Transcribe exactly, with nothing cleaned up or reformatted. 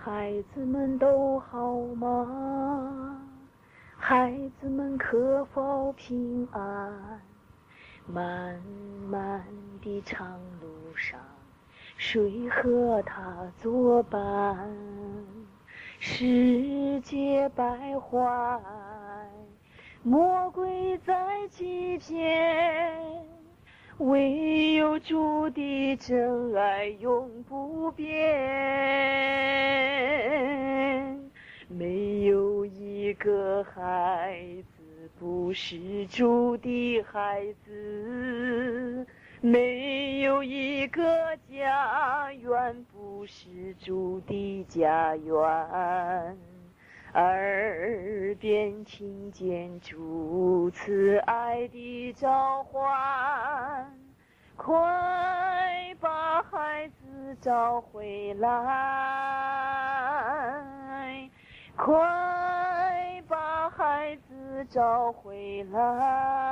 孩子们都好吗？孩子们可否平安？漫漫的长路上，谁和他作伴？世界败坏，魔鬼在欺骗，唯有主的真爱永不变。没有一个孩子不是主的孩子，没有一个家园不是主的家园。耳边听见主慈爱的召唤，快把孩子找回来，快把孩子找回来。